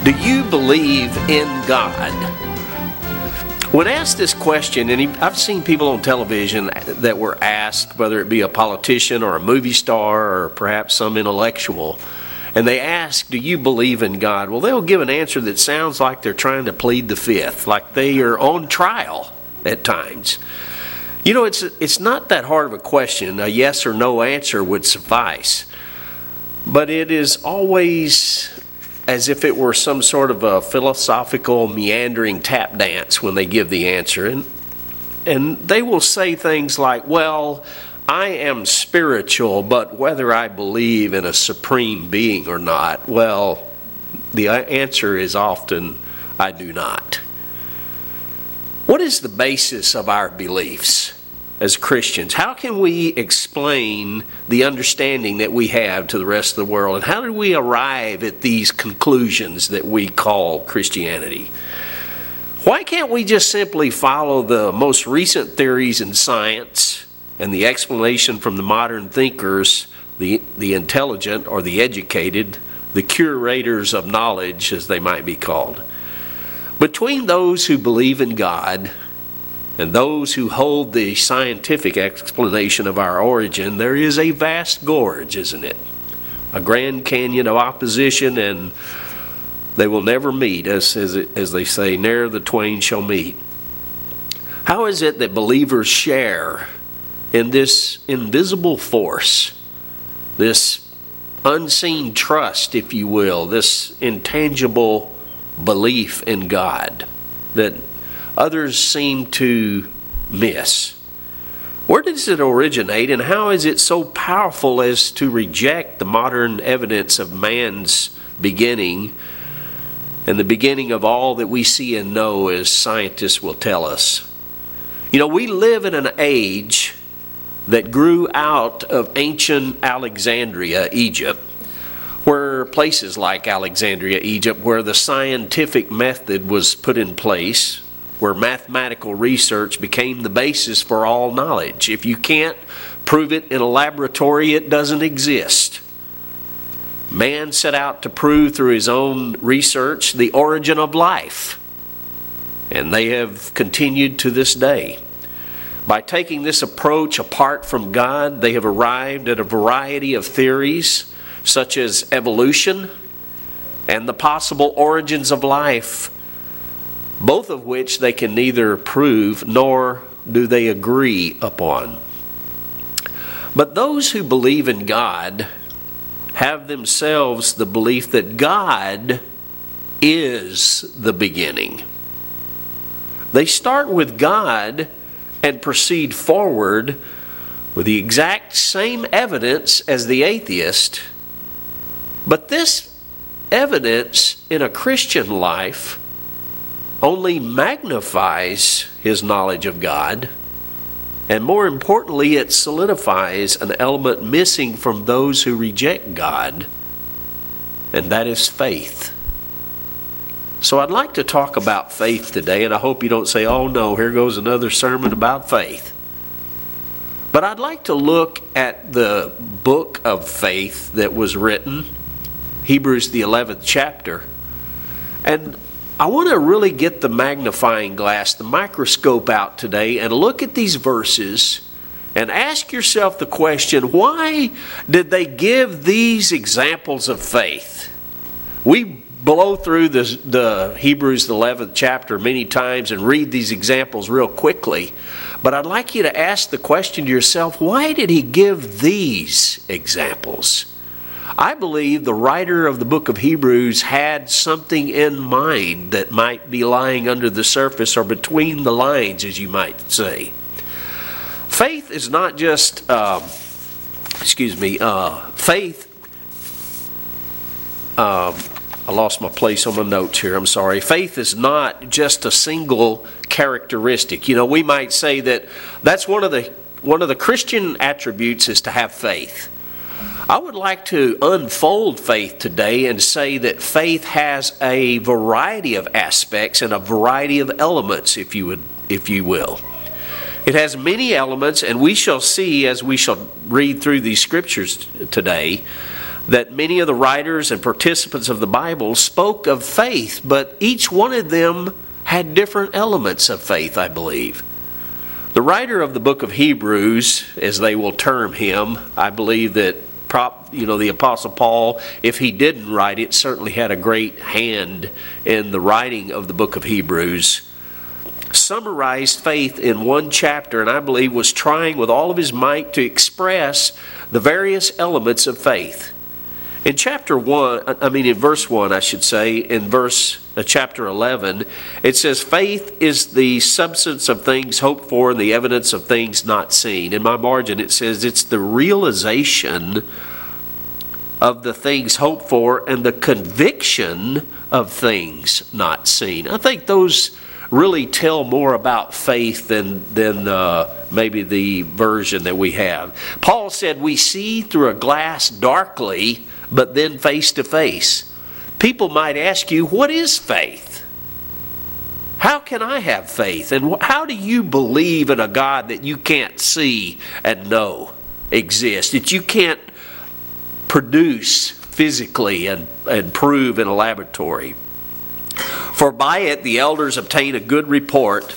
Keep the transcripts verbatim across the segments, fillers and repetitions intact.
Do you believe in God? When asked this question, and I've seen people on television that were asked, whether it be a politician or a movie star or perhaps some intellectual, and they ask, do you believe in God? Well, they'll give an answer that sounds like they're trying to plead the fifth, like they are on trial at times. You know, it's it's not that hard of a question. A yes or no answer would suffice. But it is always as if it were some sort of a philosophical meandering tap dance when they give the answer. And, and they will say things like, well, I am spiritual, but whether I believe in a supreme being or not, well, the answer is often, I do not. What is the basis of our beliefs as Christians? How can we explain the understanding that we have to the rest of the world? And how do we arrive at these conclusions that we call Christianity? Why can't we just simply follow the most recent theories in science and the explanation from the modern thinkers, the, the intelligent or the educated, the curators of knowledge, as they might be called? Between those who believe in God and those who hold the scientific explanation of our origin, there is a vast gorge, isn't it? A Grand Canyon of opposition, and they will never meet, as, as, as they say, ne'er the twain shall meet. How is it that believers share in this invisible force, this unseen trust, if you will, this intangible belief in God that others seem to miss? Where does it originate, and how is it so powerful as to reject the modern evidence of man's beginning and the beginning of all that we see and know, as scientists will tell us? You know, we live in an age that grew out of ancient Alexandria, Egypt, where places like Alexandria, Egypt, where the scientific method was put in place, where mathematical research became the basis for all knowledge. If you can't prove it in a laboratory, it doesn't exist. Man set out to prove through his own research the origin of life, and they have continued to this day. By taking this approach apart from God, they have arrived at a variety of theories, such as evolution and the possible origins of life, both of which they can neither prove nor do they agree upon. But those who believe in God have themselves the belief that God is the beginning. They start with God and proceed forward with the exact same evidence as the atheist. But this evidence in a Christian life only magnifies his knowledge of God, and more importantly, it solidifies an element missing from those who reject God, and that is faith. So I'd like to talk about faith today, and I hope you don't say, oh no, here goes another sermon about faith. But I'd like to look at the book of faith that was written, Hebrews the eleventh chapter. And I want to really get the magnifying glass, the microscope out today and look at these verses and ask yourself the question, why did they give these examples of faith? We blow through the, the Hebrews the eleventh chapter many times and read these examples real quickly. But I'd like you to ask the question to yourself, why did he give these examples? I believe the writer of the book of Hebrews had something in mind that might be lying under the surface or between the lines, as you might say. Faith is not just, uh, excuse me, uh, faith, uh, I lost my place on my notes here, I'm sorry. Faith is not just a single characteristic. You know, we might say that that's one of the one of the Christian attributes is to have faith. I would like to unfold faith today and say that faith has a variety of aspects and a variety of elements, if you would, if you will. It has many elements, and we shall see as we shall read through these scriptures today that many of the writers and participants of the Bible spoke of faith, but each one of them had different elements of faith, I believe. The writer of the book of Hebrews, as they will term him, I believe that prop, you know, the Apostle Paul, if he didn't write it, certainly had a great hand in the writing of the book of Hebrews, summarized faith in one chapter, and I believe was trying with all of his might to express the various elements of faith. In chapter one, I mean in verse one, I should say, in verse uh, chapter eleven, it says, faith is the substance of things hoped for and the evidence of things not seen. In my margin it says it's the realization of the things hoped for and the conviction of things not seen. I think those really tell more about faith than, than uh, maybe the version that we have. Paul said, we see through a glass darkly, but then face to face. People might ask you, what is faith? How can I have faith? And how do you believe in a God that you can't see and know exists, that you can't produce physically and, and prove in a laboratory? For by it the elders obtain a good report.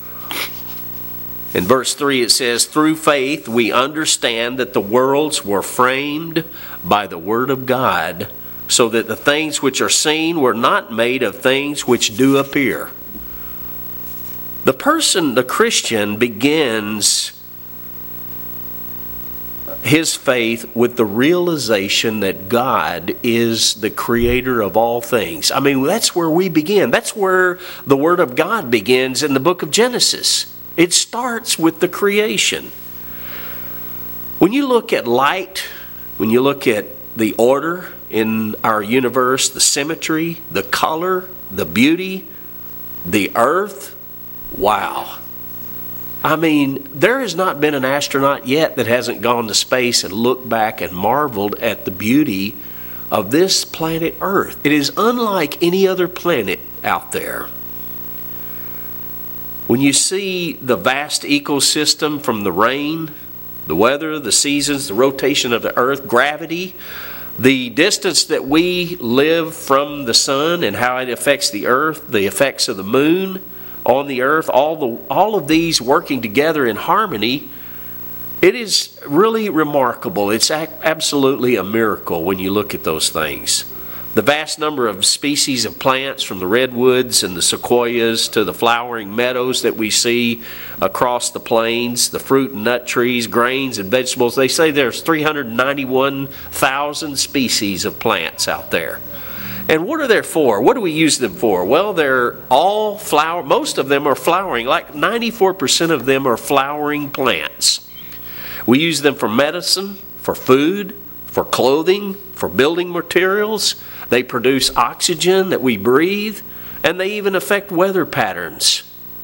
In verse three it says, through faith we understand that the worlds were framed by the word of God, so that the things which are seen were not made of things which do appear. The person, the Christian, begins his faith with the realization that God is the creator of all things. I mean, that's where we begin. That's where the Word of God begins in the book of Genesis. It starts with the creation. When you look at light, when you look at the order in our universe, the symmetry, the color, the beauty, the earth, wow. I mean, there has not been an astronaut yet that hasn't gone to space and looked back and marveled at the beauty of this planet Earth. It is unlike any other planet out there. When you see the vast ecosystem from the rain, the weather, the seasons, the rotation of the earth, gravity, the distance that we live from the sun and how it affects the earth, the effects of the moon on the earth, all the all of these working together in harmony, it is really remarkable. It's absolutely a miracle when you look at those things. The vast number of species of plants, from the redwoods and the sequoias to the flowering meadows that we see across the plains, the fruit and nut trees, grains and vegetables. They say there's three hundred ninety-one thousand species of plants out there. And what are they for? What do we use them for? Well, they're all flower. Most of them are flowering. Like ninety-four percent of them are flowering plants. We use them for medicine, for food, for clothing, for building materials. They produce oxygen that we breathe, and they even affect weather patterns.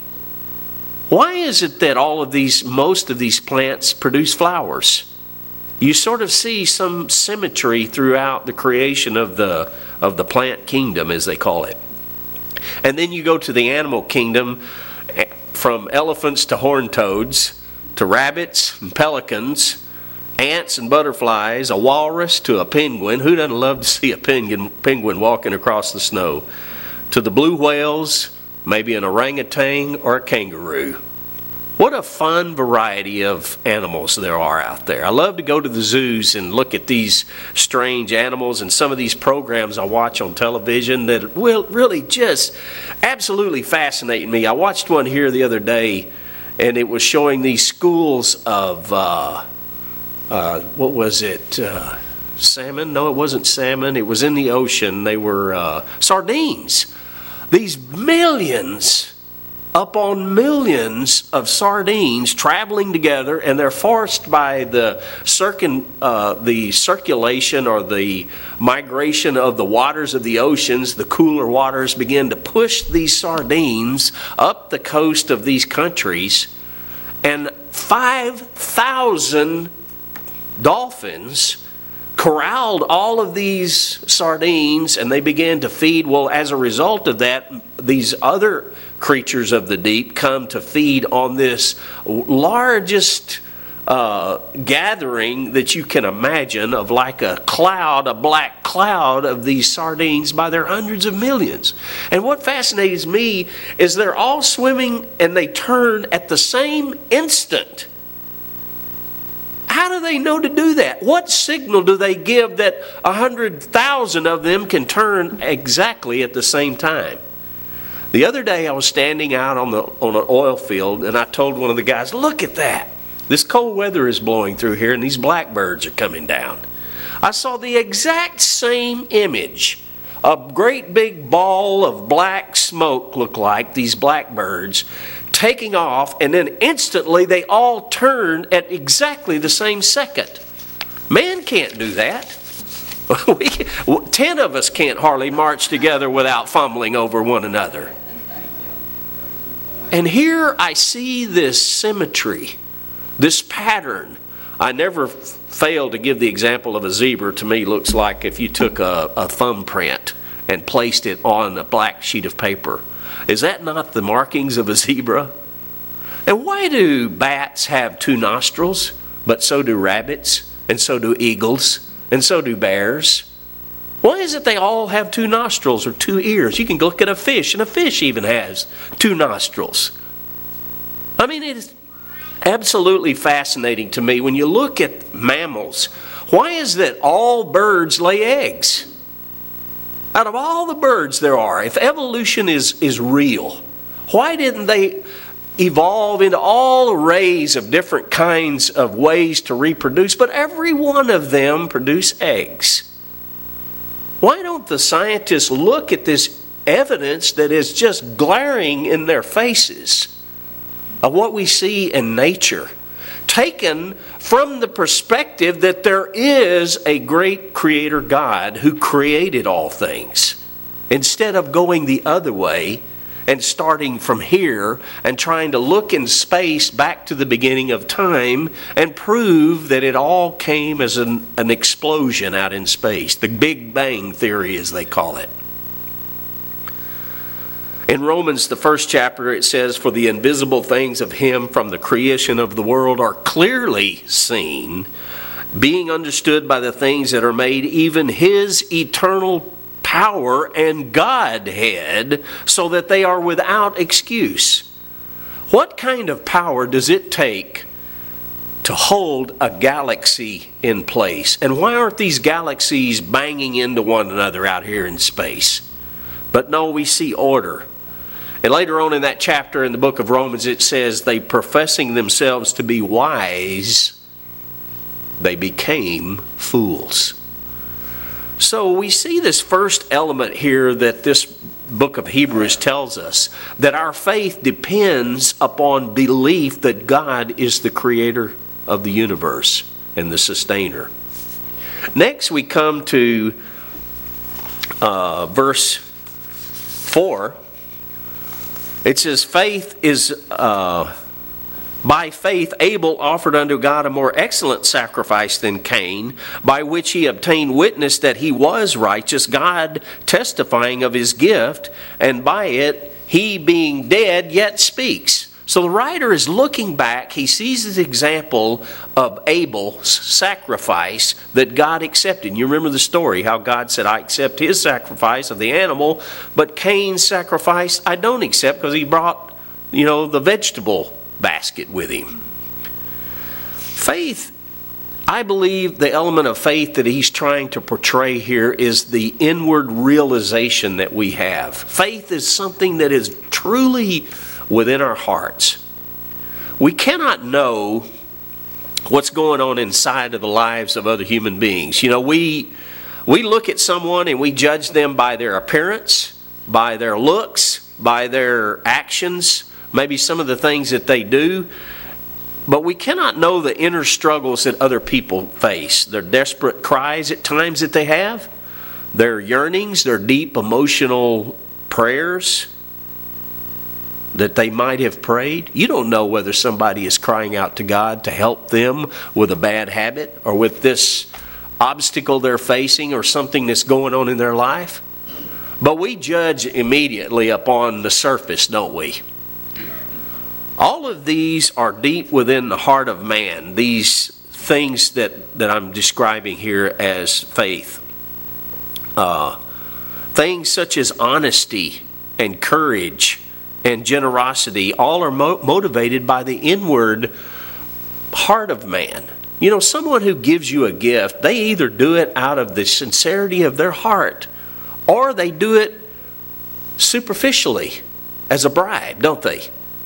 Why is it that all of these, most of these plants produce flowers? You sort of see some symmetry throughout the creation of the of the plant kingdom, as they call it. And then you go to the animal kingdom, from elephants to horned toads, to rabbits and pelicans, ants and butterflies, a walrus to a penguin. Who doesn't love to see a penguin, penguin walking across the snow? To the blue whales, maybe an orangutan or a kangaroo. What a fun variety of animals there are out there. I love to go to the zoos and look at these strange animals, and some of these programs I watch on television that will really just absolutely fascinate me. I watched one here the other day, and it was showing these schools of, uh, uh, what was it, uh, salmon? No, it wasn't salmon. It was in the ocean. They were uh, sardines. These millions upon millions of sardines traveling together, and they're forced by the circun, uh, the circulation or the migration of the waters of the oceans. The cooler waters begin to push these sardines up the coast of these countries, and five thousand dolphins corralled all of these sardines, and they began to feed. Well, as a result of that, these other creatures of the deep come to feed on this largest uh, gathering that you can imagine of like a cloud, a black cloud of these sardines by their hundreds of millions. And what fascinates me is they're all swimming and they turn at the same instant. How do they know to do that? What signal do they give that a hundred thousand of them can turn exactly at the same time? The other day I was standing out on the on an oil field and I told one of the guys, look at that. This cold weather is blowing through here and these blackbirds are coming down. I saw the exact same image. A great big ball of black smoke looked like these blackbirds taking off, and then instantly they all turn at exactly the same second. Man can't do that. We, ten of us can't hardly march together without fumbling over one another. And here I see this symmetry, this pattern. I never f- fail to give the example of a zebra. To me, looks like if you took a, a thumbprint and placed it on a black sheet of paper. Is that not the markings of a zebra? And why do bats have two nostrils, but so do rabbits, and so do eagles, and so do bears? Why is it they all have two nostrils or two ears? You can look at a fish, and a fish even has two nostrils. I mean, it is absolutely fascinating to me when you look at mammals. Why is it that all birds lay eggs? Out of all the birds there are, if evolution is, is real, why didn't they evolve into all arrays of different kinds of ways to reproduce, but every one of them produce eggs? Why don't the scientists look at this evidence that is just glaring in their faces of what we see in nature, taken from the perspective that there is a great creator God who created all things, instead of going the other way and starting from here and trying to look in space back to the beginning of time and prove that it all came as an, an explosion out in space, the Big Bang Theory as they call it. In Romans, the first chapter, it says, "For the invisible things of Him from the creation of the world are clearly seen, being understood by the things that are made, even His eternal power and Godhead, so that they are without excuse." What kind of power does it take to hold a galaxy in place? And why aren't these galaxies banging into one another out here in space? But no, we see order. And later on in that chapter in the book of Romans, it says, they professing themselves to be wise, they became fools. So we see this first element here that this book of Hebrews tells us, that our faith depends upon belief that God is the creator of the universe and the sustainer. Next we come to uh, verse four. It says, faith is, uh, by faith Abel offered unto God a more excellent sacrifice than Cain, by which he obtained witness that he was righteous, God testifying of his gift, and by it he being dead yet speaks. So the writer is looking back. He sees this example of Abel's sacrifice that God accepted. You remember the story, how God said, I accept his sacrifice of the animal, but Cain's sacrifice I don't accept, because he brought, you know, the vegetable basket with him. Faith, I believe the element of faith that he's trying to portray here is the inward realization that we have. Faith is something that is truly within our hearts. We cannot know what's going on inside of the lives of other human beings. You know, we we look at someone and we judge them by their appearance, by their looks, by their actions, maybe some of the things that they do. But we cannot know the inner struggles that other people face. Their desperate cries at times that they have, their yearnings, their deep emotional prayers that they might have prayed. You don't know whether somebody is crying out to God to help them with a bad habit or with this obstacle they're facing or something that's going on in their life. But we judge immediately upon the surface, don't we? All of these are deep within the heart of man, these things that, that I'm describing here as faith. Uh, things such as honesty and courage and generosity, all are mo- motivated by the inward heart of man. You know, someone who gives you a gift, they either do it out of the sincerity of their heart, or they do it superficially as a bribe, don't they?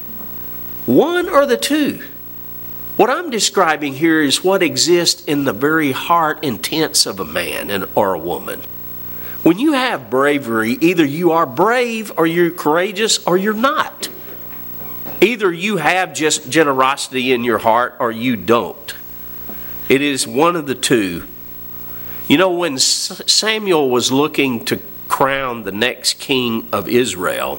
One or the two. What I'm describing here is what exists in the very heart intents of a man and or a woman. When you have bravery, either you are brave or you're courageous or you're not. Either you have just generosity in your heart or you don't. It is one of the two. You know, when Samuel was looking to crown the next king of Israel,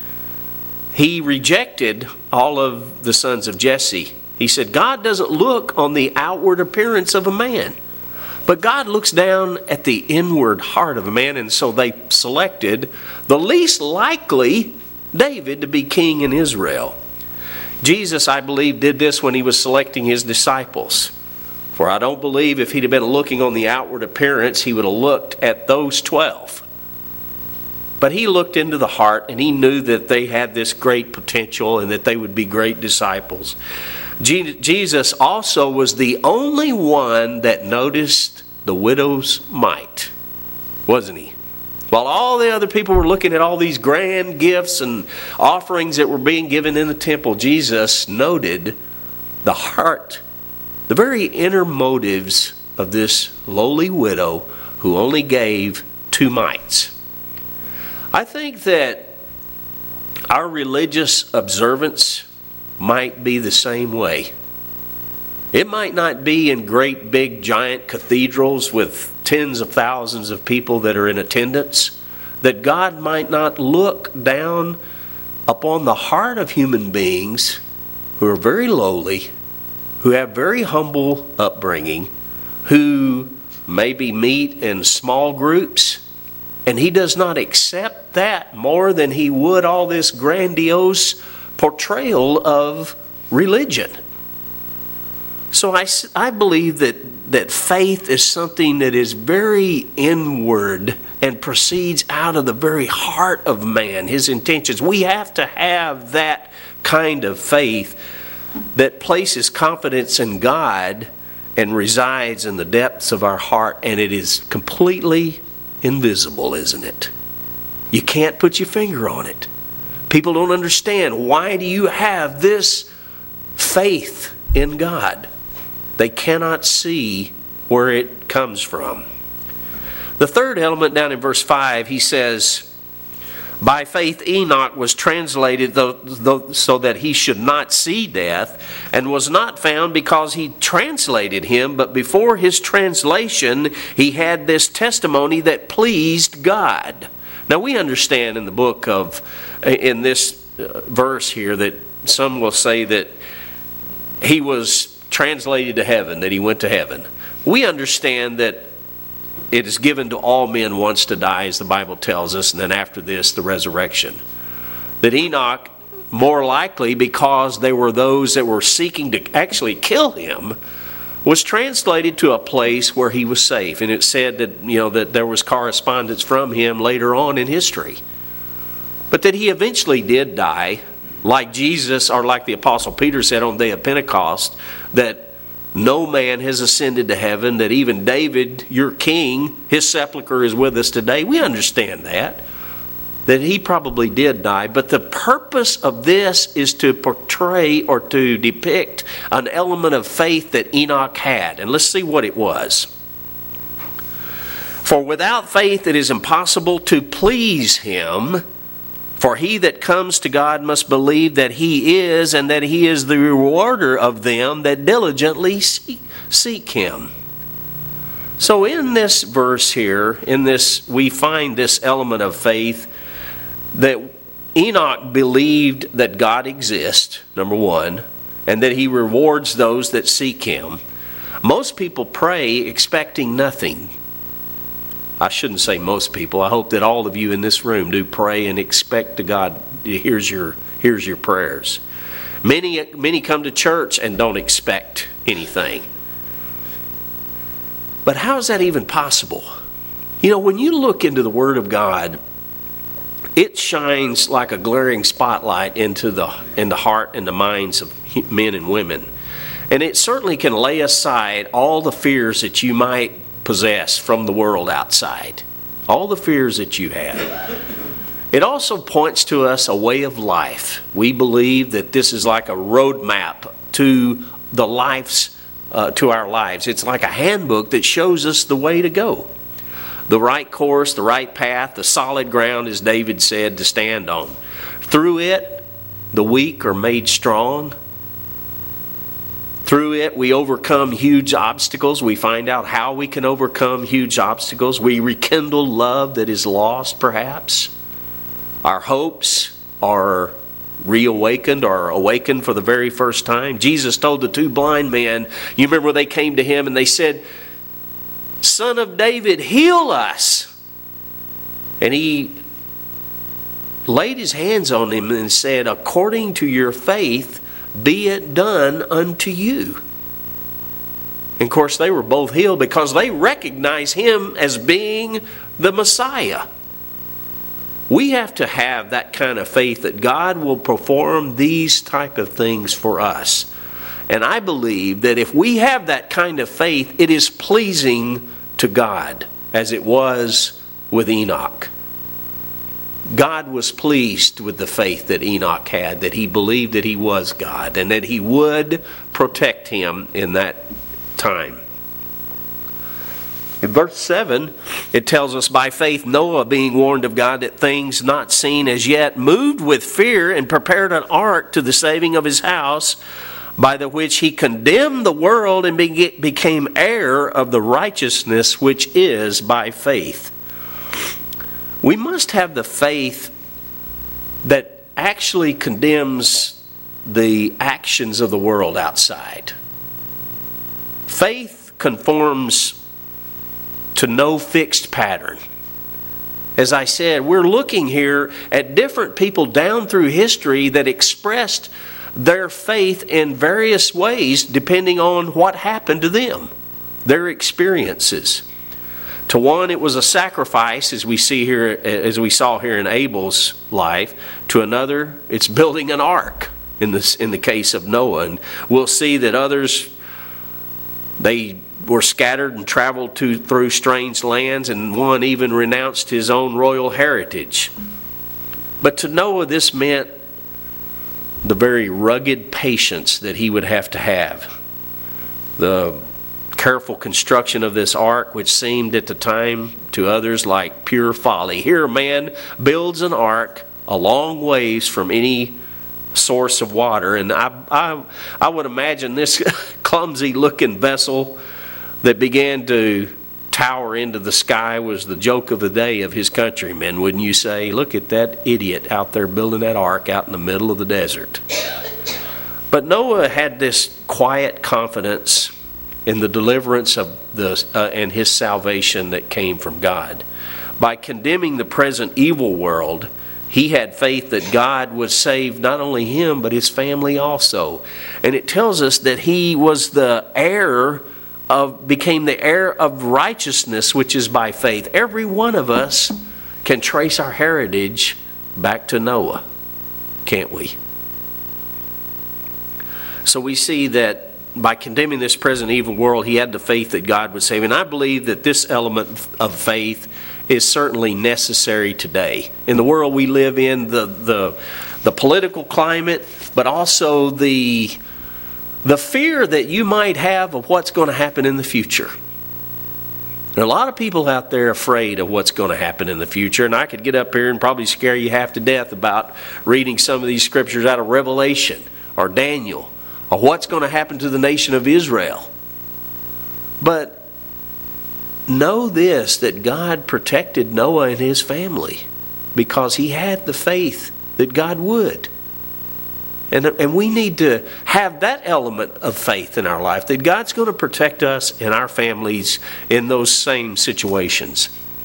he rejected all of the sons of Jesse. He said, God doesn't look on the outward appearance of a man, but God looks down at the inward heart of a man. And so they selected the least likely, David, to be king in Israel. Jesus, I believe, did this when he was selecting his disciples. For I don't believe if he'd have been looking on the outward appearance, he would have looked at those twelve. But he looked into the heart, and he knew that they had this great potential and that they would be great disciples. Jesus also was the only one that noticed the widow's mite, wasn't he? While all the other people were looking at all these grand gifts and offerings that were being given in the temple, Jesus noted the heart, the very inner motives of this lowly widow who only gave two mites. I think that our religious observance might be the same way. It might not be in great big giant cathedrals with tens of thousands of people that are in attendance, that God might not look down upon the heart of human beings who are very lowly, who have very humble upbringing, who maybe meet in small groups, and he does not accept that more than he would all this grandiose portrayal of religion. So I, I believe that, that faith is something that is very inward and proceeds out of the very heart of man, his intentions. We have to have that kind of faith that places confidence in God and resides in the depths of our heart, and it is completely invisible, isn't it? You can't put your finger on it. People don't understand, why do you have this faith in God? They cannot see where it comes from. The third element down in verse five, he says, by faith Enoch was translated though, though, so that he should not see death, and was not found because he translated him, but before his translation he had this testimony that pleased God. Now we understand in the book of, in this verse here, that some will say that he was translated to heaven, that he went to heaven. We understand that it is given to all men once to die, as the Bible tells us, and then after this, the resurrection. That Enoch, more likely because there were those that were seeking to actually kill him, was translated to a place where he was safe. And it said that, you know, that there was correspondence from him later on in history. But that he eventually did die, like Jesus, or like the Apostle Peter said on the day of Pentecost, that no man has ascended to heaven, that even David, your king, his sepulcher is with us today. We understand that, that he probably did die. But the purpose of this is to portray or to depict an element of faith that Enoch had. And let's see what it was. For without faith it is impossible to please him. For he that comes to God must believe that he is, and that he is the rewarder of them that diligently seek him. So in this verse here, in this, we find this element of faith that Enoch believed that God exists, number one, and that he rewards those that seek him. Most people pray expecting nothing. I shouldn't say most people. I hope that all of you in this room do pray and expect to God, here's your, here's your prayers. Many, many come to church and don't expect anything. But how is that even possible? You know, when you look into the Word of God, it shines like a glaring spotlight into the, in the heart and the minds of men and women. And it certainly can lay aside all the fears that you might possess from the world outside. All the fears that you have. It also points to us a way of life. We believe that this is like a roadmap to the life's Uh, to our lives. It's like a handbook that shows us the way to go. The right course, the right path, the solid ground, as David said, to stand on. Through it, the weak are made strong. Through it, we overcome huge obstacles. We find out how we can overcome huge obstacles. We rekindle love that is lost, perhaps. Our hopes are reawakened or awakened for the very first time. Jesus told the two blind men, you remember when they came to him and they said, Son of David, heal us. And he laid his hands on him and said, according to your faith, be it done unto you. And of course, they were both healed because they recognized him as being the Messiah. We have to have that kind of faith that God will perform these type of things for us. And I believe that if we have that kind of faith, it is pleasing to God, as it was with Enoch. God was pleased with the faith that Enoch had, that he believed that he was God, and that he would protect him in that time. In verse seven, it tells us, by faith Noah, being warned of God that things not seen as yet, moved with fear and prepared an ark to the saving of his house, by the which he condemned the world and became heir of the righteousness which is by faith. We must have the faith that actually condemns the actions of the world outside. Faith conforms to no fixed pattern. As I said, we're looking here at different people down through history that expressed their faith in various ways depending on what happened to them, their experiences. To one, it was a sacrifice, as we see here, as we saw here in Abel's life. To another, it's building an ark in this in the case of Noah. And we'll see that others, they were scattered and traveled to through strange lands, and one even renounced his own royal heritage. But to Noah, this meant the very rugged patience that he would have to have. The careful construction of this ark, which seemed at the time to others like pure folly. Here a man builds an ark a long ways from any source of water, and I, I, I would imagine this clumsy looking vessel that began to tower into the sky was the joke of the day of his countrymen, wouldn't you say? Look at that idiot out there building that ark out in the middle of the desert. But Noah had this quiet confidence in the deliverance of the uh, and his salvation that came from God. By condemning the present evil world, he had faith that God would save not only him, but his family also. And it tells us that he was the heir of, became the heir of righteousness, which is by faith. Every one of us can trace our heritage back to Noah, can't we? So we see that by condemning this present evil world, he had the faith that God would save. And I believe that this element of faith is certainly necessary today. In the world we live in, the the, the political climate, but also the, the fear that you might have of what's going to happen in the future. There are a lot of people out there afraid of what's going to happen in the future, and I could get up here and probably scare you half to death about reading some of these scriptures out of Revelation or Daniel, or what's going to happen to the nation of Israel. But know this, that God protected Noah and his family because he had the faith that God would. And, and we need to have that element of faith in our life, that God's going to protect us and our families in those same situations.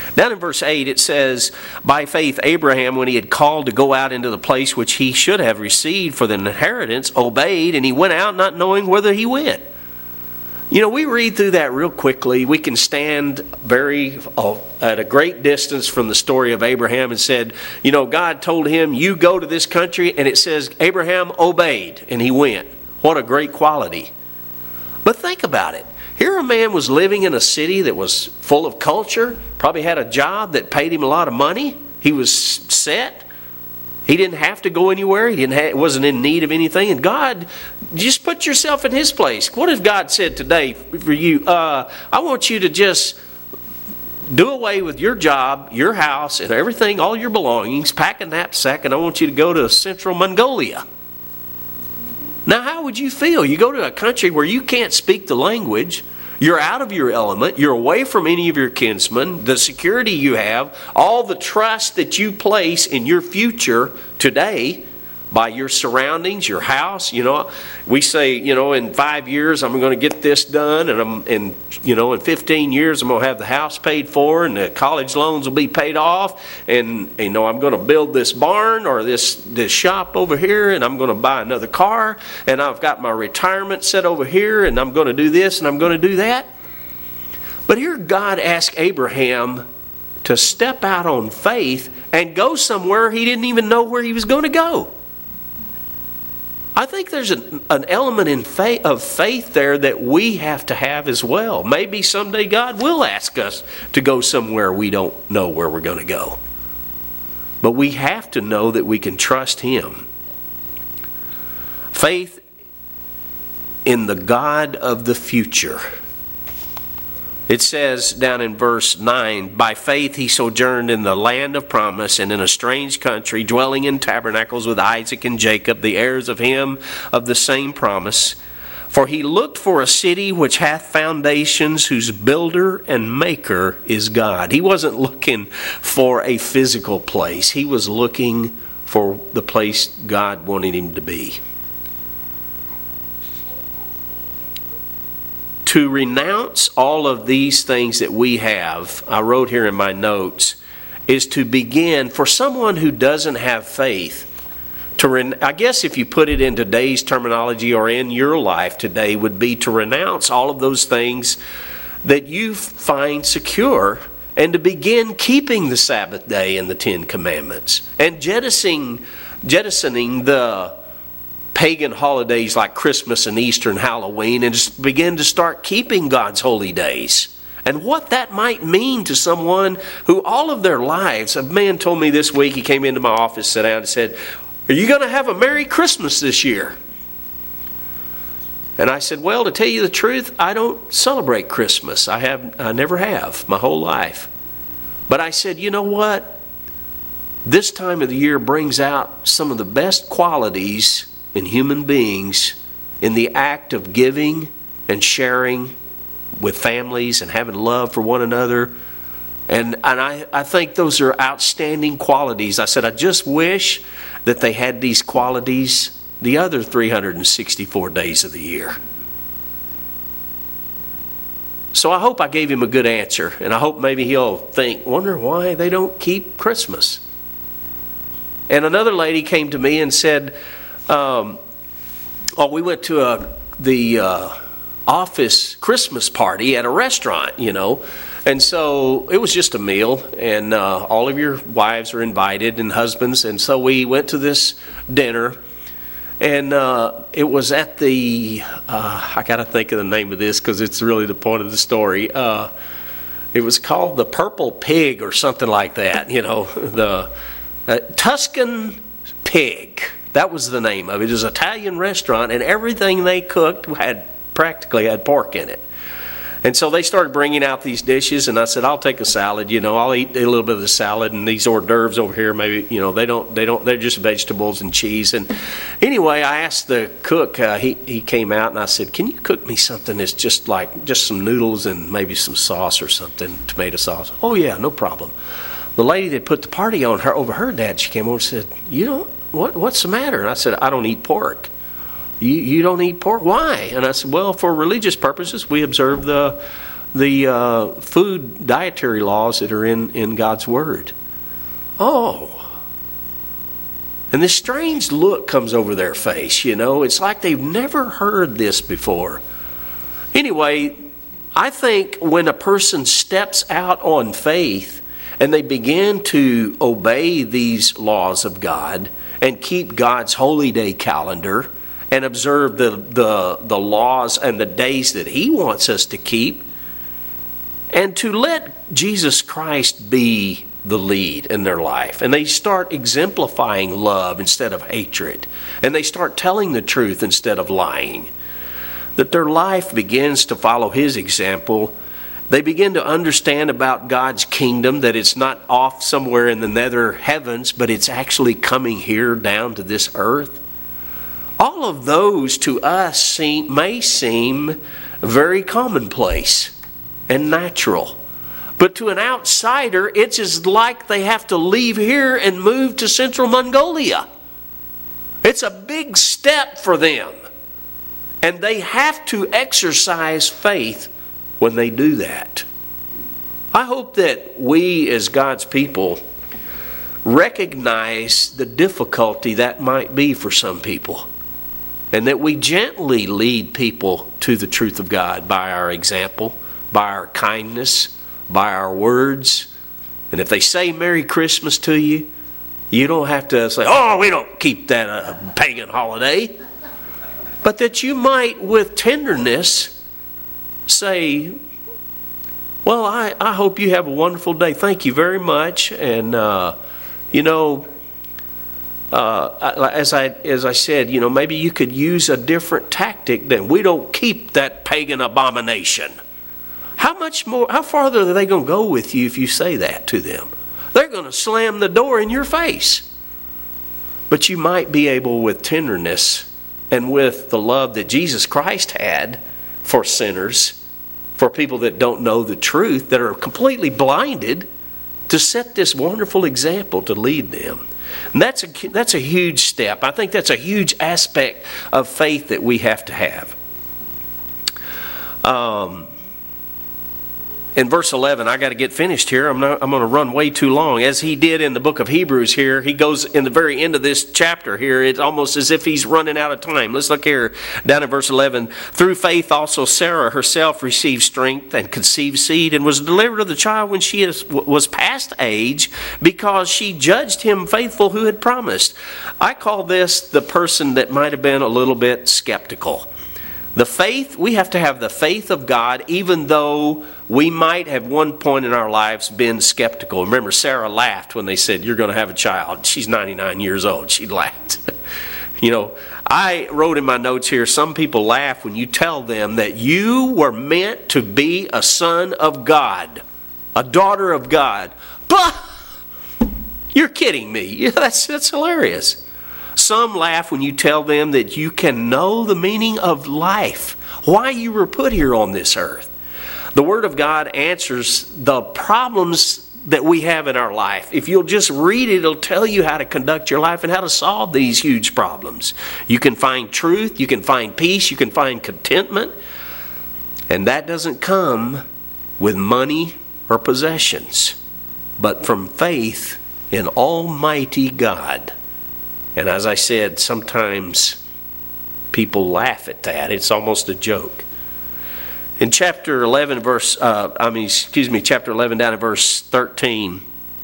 Down in verse eight it says, by faith Abraham, when he had called to go out into the place which he should have received for the inheritance, obeyed, and he went out not knowing whither he went. You know, we read through that real quickly. We can stand very oh, at a great distance from the story of Abraham and said, you know, God told him, you go to this country, and it says Abraham obeyed, and he went. What a great quality. But think about it. Here a man was living in a city that was full of culture, probably had a job that paid him a lot of money. He was set. He didn't have to go anywhere. He didn't have, wasn't in need of anything. And God, just put yourself in his place. What if God said today for you, uh, I want you to just do away with your job, your house, and everything, all your belongings, pack a knapsack, and I want you to go to central Mongolia. Now, how would you feel? You go to a country where you can't speak the language. You're out of your element. You're away from any of your kinsmen. The security you have, all the trust that you place in your future today by your surroundings, your house. You know, we say, you know, in five years I'm going to get this done, and I'm in, you know, in fifteen years I'm going to have the house paid for, and the college loans will be paid off, and you know I'm going to build this barn or this this shop over here, and I'm going to buy another car, and I've got my retirement set over here, and I'm going to do this and I'm going to do that. But here God asked Abraham to step out on faith and go somewhere he didn't even know where he was going to go. I think there's an, an element in faith, of faith there that we have to have as well. Maybe someday God will ask us to go somewhere we don't know where we're going to go. But we have to know that we can trust Him. Faith in the God of the future. It says down in verse nine, by faith he sojourned in the land of promise and in a strange country, dwelling in tabernacles with Isaac and Jacob, the heirs of him of the same promise. For he looked for a city which hath foundations, whose builder and maker is God. He wasn't looking for a physical place. He was looking for the place God wanted him to be. To renounce all of these things that we have, I wrote here in my notes, is to begin, for someone who doesn't have faith, to re- I guess if you put it in today's terminology or in your life today, would be to renounce all of those things that you find secure and to begin keeping the Sabbath day and the Ten Commandments and jettisoning, jettisoning the pagan holidays like Christmas and Easter and Halloween, and just begin to start keeping God's holy days. And what that might mean to someone who all of their lives, a man told me this week, he came into my office, sat down and said, are you going to have a Merry Christmas this year? And I said, well, to tell you the truth, I don't celebrate Christmas. I have, I never have my whole life. But I said, you know what? This time of the year brings out some of the best qualities in human beings in the act of giving and sharing with families and having love for one another. And, and I, I think those are outstanding qualities. I said, I just wish that they had these qualities the other three hundred sixty-four days of the year. So I hope I gave him a good answer, and I hope maybe he'll think, wonder why they don't keep Christmas. And another lady came to me and said, Um, oh, we went to a, the uh, office Christmas party at a restaurant, you know. And so it was just a meal, and uh, all of your wives are invited and husbands. And so we went to this dinner, and uh, it was at the, uh, I got to think of the name of this because it's really the point of the story. Uh, it was called the Purple Pig or something like that, you know, the uh, Tuscan Pig. That was the name of it. It was an Italian restaurant, and everything they cooked had practically had pork in it. And so they started bringing out these dishes, and I said, "I'll take a salad. You know, I'll eat a little bit of the salad, and these hors d'oeuvres over here, maybe, you know, they don't, they don't, they're just vegetables and cheese." And anyway, I asked the cook. Uh, he he came out, and I said, "Can you cook me something that's just like just some noodles and maybe some sauce or something, tomato sauce?" "Oh yeah, no problem." The lady that put the party on, her overheard that. She came over and said, "You don't." What what's the matter?" And I said, "I don't eat pork." "You you don't eat pork? Why?" And I said, "Well, for religious purposes, we observe the the uh, food dietary laws that are in, in God's Word. Oh. And this strange look comes over their face, you know. It's like they've never heard this before. Anyway, I think when a person steps out on faith and they begin to obey these laws of God and keep God's holy day calendar and observe the, the, the laws and the days that He wants us to keep, and to let Jesus Christ be the lead in their life, and they start exemplifying love instead of hatred, and they start telling the truth instead of lying, that their life begins to follow His example. They begin to understand about God's kingdom, that it's not off somewhere in the nether heavens, but it's actually coming here down to this earth. All of those to us seem, may seem very commonplace and natural. But to an outsider, it's as like they have to leave here and move to Central Mongolia. It's a big step for them. And they have to exercise faith when they do that. I hope that we as God's people recognize the difficulty that might be for some people, and that we gently lead people to the truth of God by our example, by our kindness, by our words. And if they say Merry Christmas to you, you don't have to say, oh, we don't keep that a pagan holiday. But that you might, with tenderness, say, well, I, I hope you have a wonderful day. Thank you very much. And, uh, you know, uh, as I as I said, you know, maybe you could use a different tactic than we don't keep that pagan abomination. How much more, how farther are they going to go with you if you say that to them? They're going to slam the door in your face. But you might be able, with tenderness and with the love that Jesus Christ had for sinners, for people that don't know the truth, that are completely blinded, to set this wonderful example to lead them. And that's a, that's a huge step. I think that's a huge aspect of faith that we have to have. Um... In verse eleven, I got to get finished here. I'm not, I'm going to run way too long. As he did in the book of Hebrews here, he goes in the very end of this chapter here. It's almost as if he's running out of time. Let's look here down in verse eleven. Through faith also Sarah herself received strength and conceived seed and was delivered of the child when she is, was past age, because she judged him faithful who had promised. I call this the person that might have been a little bit skeptical. The faith, we have to have the faith of God, even though we might have one point in our lives been skeptical. Remember, Sarah laughed when they said, you're going to have a child. She's ninety-nine years old. She laughed. You know, I wrote in my notes here, some people laugh when you tell them that you were meant to be a son of God, a daughter of God. Bah! You're kidding me. Yeah, that's, that's hilarious. Some laugh when you tell them that you can know the meaning of life, why you were put here on this earth. The Word of God answers the problems that we have in our life. If you'll just read it, it'll tell you how to conduct your life and how to solve these huge problems. You can find truth, you can find peace, you can find contentment. And that doesn't come with money or possessions, but from faith in Almighty God. And as I said, sometimes people laugh at that. It's almost a joke. In chapter eleven, verse, uh, I mean, excuse me, chapter eleven, down in verse thirteen.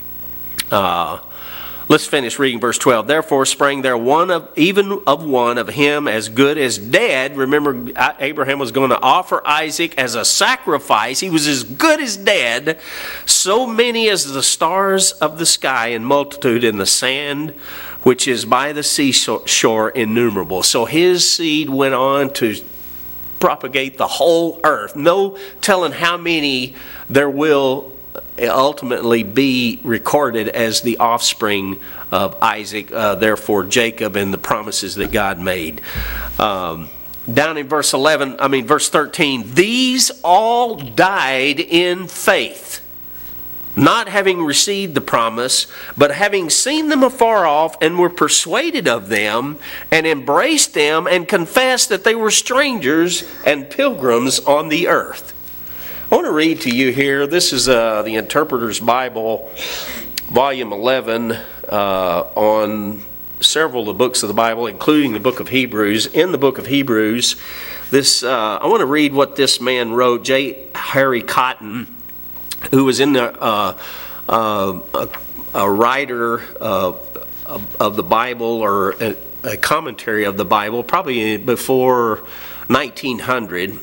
Uh, let's finish reading verse twelve. Therefore sprang there one of, even of one of him as good as dead. Remember, Abraham was going to offer Isaac as a sacrifice. He was as good as dead. So many as the stars of the sky, in multitude in the sand which is by the seashore, innumerable. So his seed went on to propagate the whole earth. No telling how many there will ultimately be recorded as the offspring of Isaac, uh, therefore Jacob, and the promises that God made. Um, down in verse eleven, I mean verse thirteen, these all died in faith, not having received the promise, but having seen them afar off, and were persuaded of them, and embraced them, and confessed that they were strangers and pilgrims on the earth. I I want to read to you here. This is uh, the Interpreter's Bible, volume eleven, uh, on several of the books of the Bible, including the book of Hebrews. In the book of Hebrews, this uh, I want to read what this man wrote, J. Harry Cotton, who was in the uh, uh, a, a writer uh, of, of the Bible, or a, a commentary of the Bible, probably before nineteen hundred.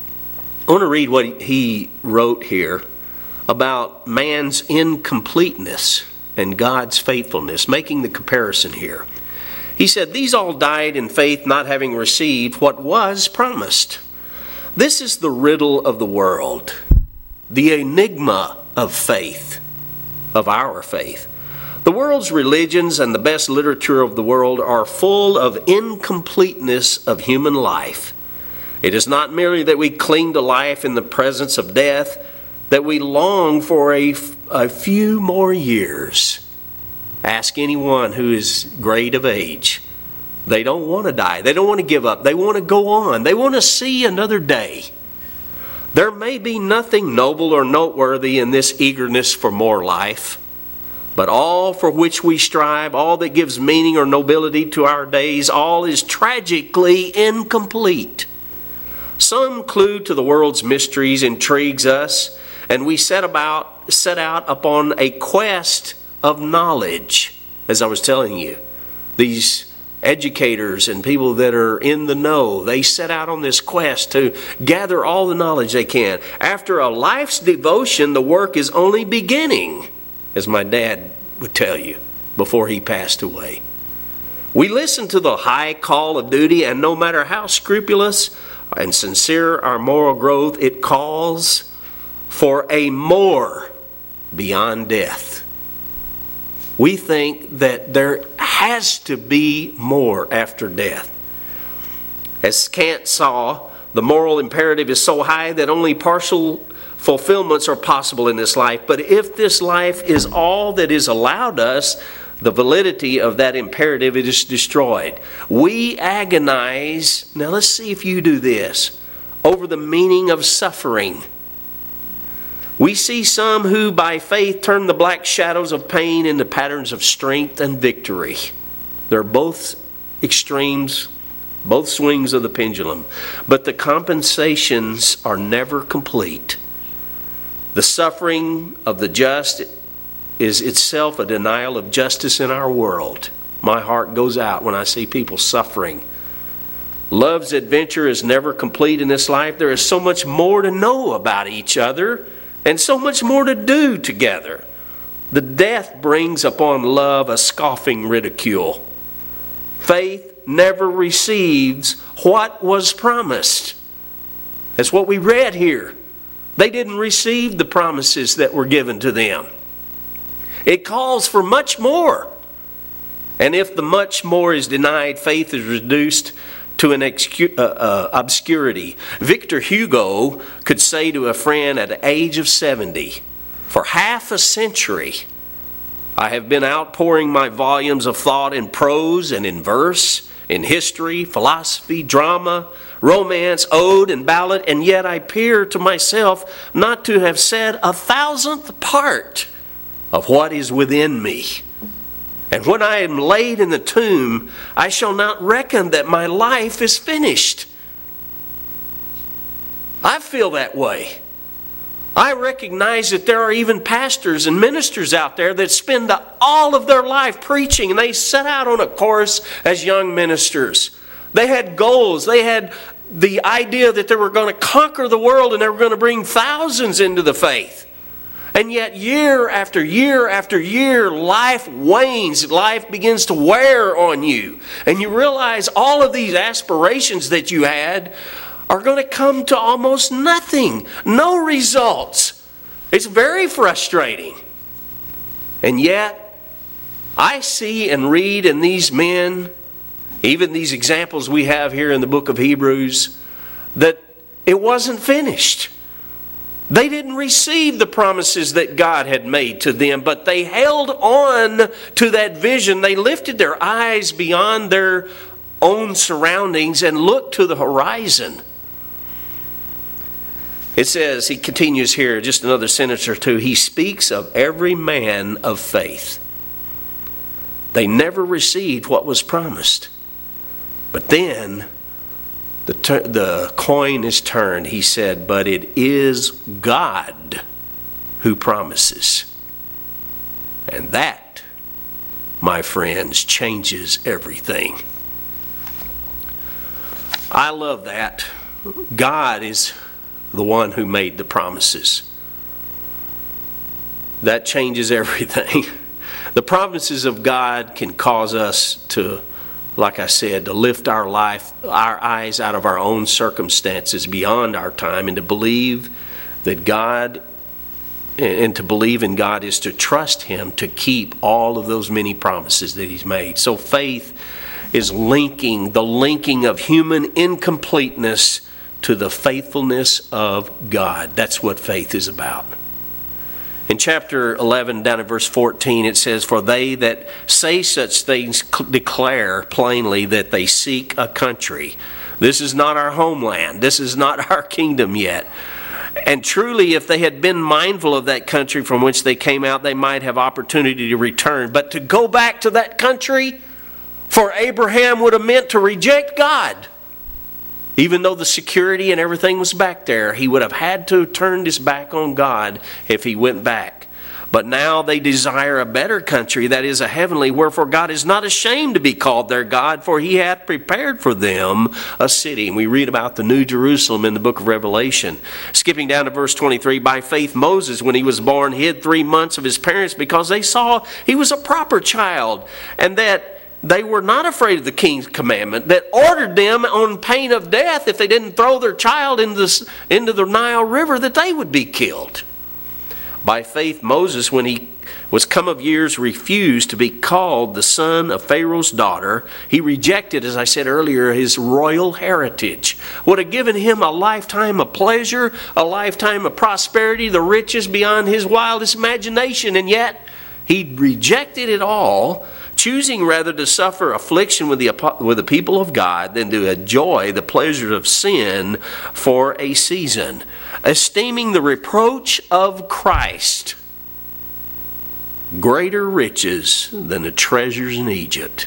I want to read what he wrote here about man's incompleteness and God's faithfulness, making the comparison here. He said, "These all died in faith, not having received what was promised. This is the riddle of the world, the enigma of faith, of our faith. The world's religions and the best literature of the world are full of incompleteness of human life. It is not merely that we cling to life in the presence of death, that we long for a, a few more years. Ask anyone who is great of age. They don't want to die. They don't want to give up. They want to go on. They want to see another day. There may be nothing noble or noteworthy in this eagerness for more life, but all for which we strive, all that gives meaning or nobility to our days, all is tragically incomplete. Some clue to the world's mysteries intrigues us, and we set about set out upon a quest of knowledge. As I was telling you, these educators and people that are in the know, they set out on this quest to gather all the knowledge they can. After a life's devotion, the work is only beginning, as my dad would tell you before he passed away. We listen to the high call of duty, and no matter how scrupulous and sincere our moral growth, it calls for a more beyond death. We think that there has to be more after death. As Kant saw, the moral imperative is so high that only partial fulfillments are possible in this life. But if this life is all that is allowed us, the validity of that imperative is destroyed. We agonize, now let's see if you do this, over the meaning of suffering. We see some who by faith turn the black shadows of pain into patterns of strength and victory. They're both extremes, both swings of the pendulum. But the compensations are never complete. The suffering of the just is itself a denial of justice in our world. My heart goes out when I see people suffering. Love's adventure is never complete in this life. There is so much more to know about each other and so much more to do together. The death brings upon love a scoffing ridicule. Faith never receives what was promised. That's what we read here. They didn't receive the promises that were given to them. It calls for much more. And if the much more is denied, faith is reduced to an excu- uh, uh, obscurity. Victor Hugo could say to a friend at the age of seventy, "For half a century, I have been outpouring my volumes of thought in prose and in verse, in history, philosophy, drama, romance, ode, and ballad, and yet I appear to myself not to have said a thousandth part of what is within me. And when I am laid in the tomb, I shall not reckon that my life is finished." I feel that way. I recognize that there are even pastors and ministers out there that spend all of their life preaching, and they set out on a course as young ministers. They had goals. They had the idea that they were going to conquer the world and they were going to bring thousands into the faith. And yet year after year after year, life wanes. Life begins to wear on you. And you realize all of these aspirations that you had are going to come to almost nothing. No results. It's very frustrating. And yet, I see and read in these men, even these examples we have here in the book of Hebrews, that it wasn't finished. They didn't receive the promises that God had made to them, but they held on to that vision. They lifted their eyes beyond their own surroundings and looked to the horizon. It says, he continues here, just another sentence or two. He speaks of every man of faith. They never received what was promised. But then the, ter- the coin is turned. He said, but it is God who promises. And that, my friends, changes everything. I love that. God is the one who made the promises. That changes everything. The promises of God can cause us to, like I said, to lift our life, our eyes out of our own circumstances beyond our time, and to believe that God, and to believe in God is to trust Him to keep all of those many promises that He's made. So faith is linking, the linking of human incompleteness to the faithfulness of God. That's what faith is about. In chapter eleven, down at verse fourteen, it says, for they that say such things declare plainly that they seek a country. This is not our homeland. This is not our kingdom yet. And truly, if they had been mindful of that country from which they came out, they might have opportunity to return. But to go back to that country for Abraham would have meant to reject God. Even though the security and everything was back there, he would have had to have turned his back on God if he went back. But now they desire a better country, that is a heavenly, wherefore God is not ashamed to be called their God, for He hath prepared for them a city. And we read about the New Jerusalem in the book of Revelation. Skipping down to verse twenty-three, by faith Moses, when he was born, hid three months of his parents because they saw he was a proper child, and that they were not afraid of the king's commandment that ordered them on pain of death if they didn't throw their child into the, into the Nile River, that they would be killed. By faith Moses, when he was come of years, refused to be called the son of Pharaoh's daughter. He rejected, as I said earlier, his royal heritage. Would have given him a lifetime of pleasure, a lifetime of prosperity, the riches beyond his wildest imagination. And yet he rejected it all, choosing rather to suffer affliction with the, with the people of God than to enjoy the pleasures of sin for a season, esteeming the reproach of Christ greater riches than the treasures in Egypt.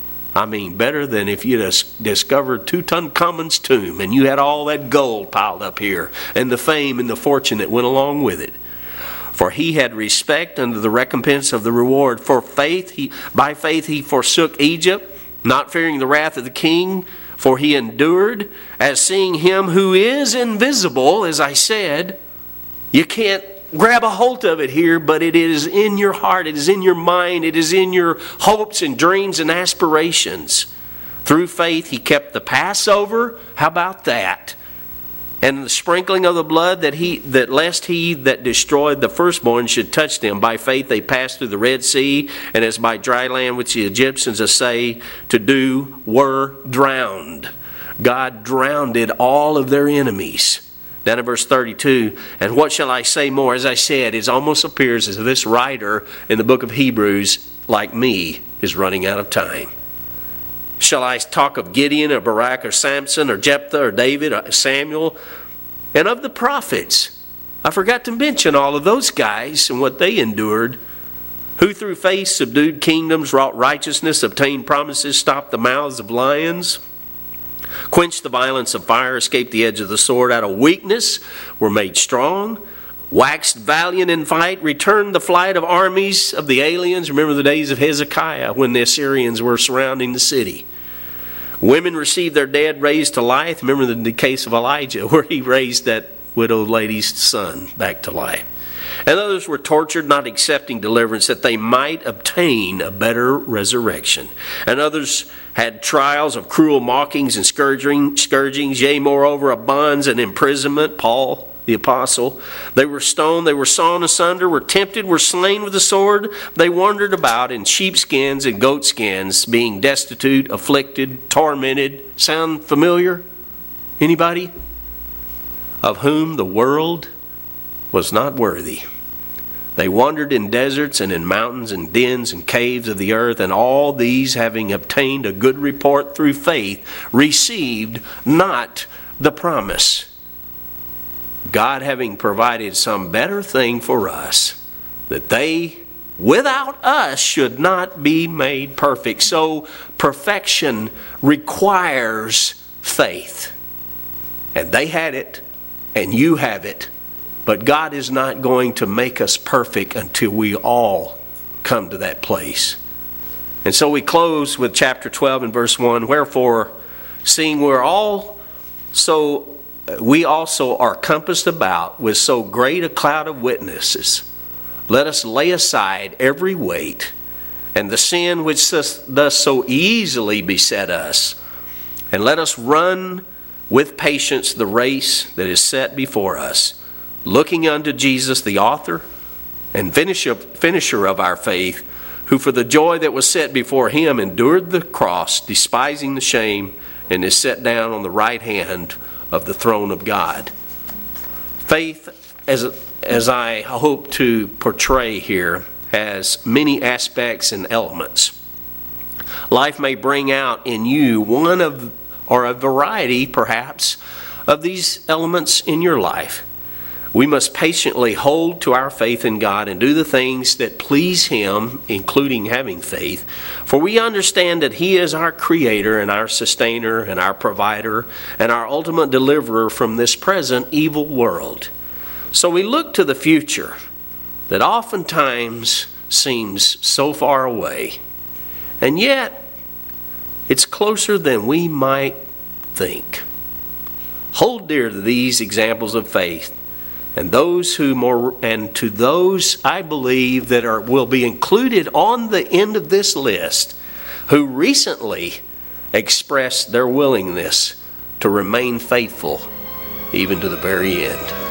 I mean, better than if you discovered Tutankhamun's tomb and you had all that gold piled up here and the fame and the fortune that went along with it. For he had respect unto the recompense of the reward. For faith, he, by faith he forsook Egypt, not fearing the wrath of the king, for he endured, as seeing him who is invisible, as I said. You can't grab a hold of it here, but it is in your heart, it is in your mind, it is in your hopes and dreams and aspirations. Through faith he kept the Passover. How about that? And the sprinkling of the blood, that he that lest he that destroyed the firstborn should touch them. By faith they passed through the Red Sea, and as by dry land which the Egyptians essay to do, were drowned. God drowned all of their enemies. Down in verse thirty-two, and what shall I say more? As I said, it almost appears as if this writer in the book of Hebrews, like me, is running out of time. Shall I talk of Gideon or Barak or Samson or Jephthah or David or Samuel and of the prophets? I forgot to mention all of those guys and what they endured, who through faith subdued kingdoms, wrought righteousness, obtained promises, stopped the mouths of lions, quenched the violence of fire, escaped the edge of the sword, out of weakness were made strong, waxed valiant in fight, returned the flight of armies of the aliens. Remember the days of Hezekiah when the Assyrians were surrounding the city. Women received their dead raised to life. Remember the, the case of Elijah where he raised that widowed lady's son back to life. And others were tortured, not accepting deliverance, that they might obtain a better resurrection. And others had trials of cruel mockings and scourging, scourgings, yea, moreover, of bonds and imprisonment. Paul, the apostle. They were stoned, they were sawn asunder, were tempted, were slain with the sword. They wandered about in sheepskins and goatskins, being destitute, afflicted, tormented. Sound familiar? Anybody? Of whom the world was not worthy. They wandered in deserts and in mountains and dens and caves of the earth, and all these, having obtained a good report through faith, received not the promise. God having provided some better thing for us, that they without us should not be made perfect. So perfection requires faith. And they had it, and you have it. But God is not going to make us perfect until we all come to that place. And so we close with chapter twelve and verse one. Wherefore, seeing we're all so, we also are compassed about with so great a cloud of witnesses, let us lay aside every weight and the sin which does so easily beset us, and let us run with patience the race that is set before us, looking unto Jesus, the author and finisher of our faith, who for the joy that was set before him endured the cross, despising the shame, and is set down on the right hand of the throne of God. Faith, as as I hope to portray here, has many aspects and elements. Life may bring out in you one of, or a variety perhaps, of these elements in your life. We must patiently hold to our faith in God and do the things that please Him, including having faith. For we understand that He is our Creator and our Sustainer and our Provider and our ultimate deliverer from this present evil world. So we look to the future that oftentimes seems so far away, and yet it's closer than we might think. Hold dear to these examples of faith, and those who more and to those I believe that are will be included on the end of this list, who recently expressed their willingness to remain faithful even to the very end.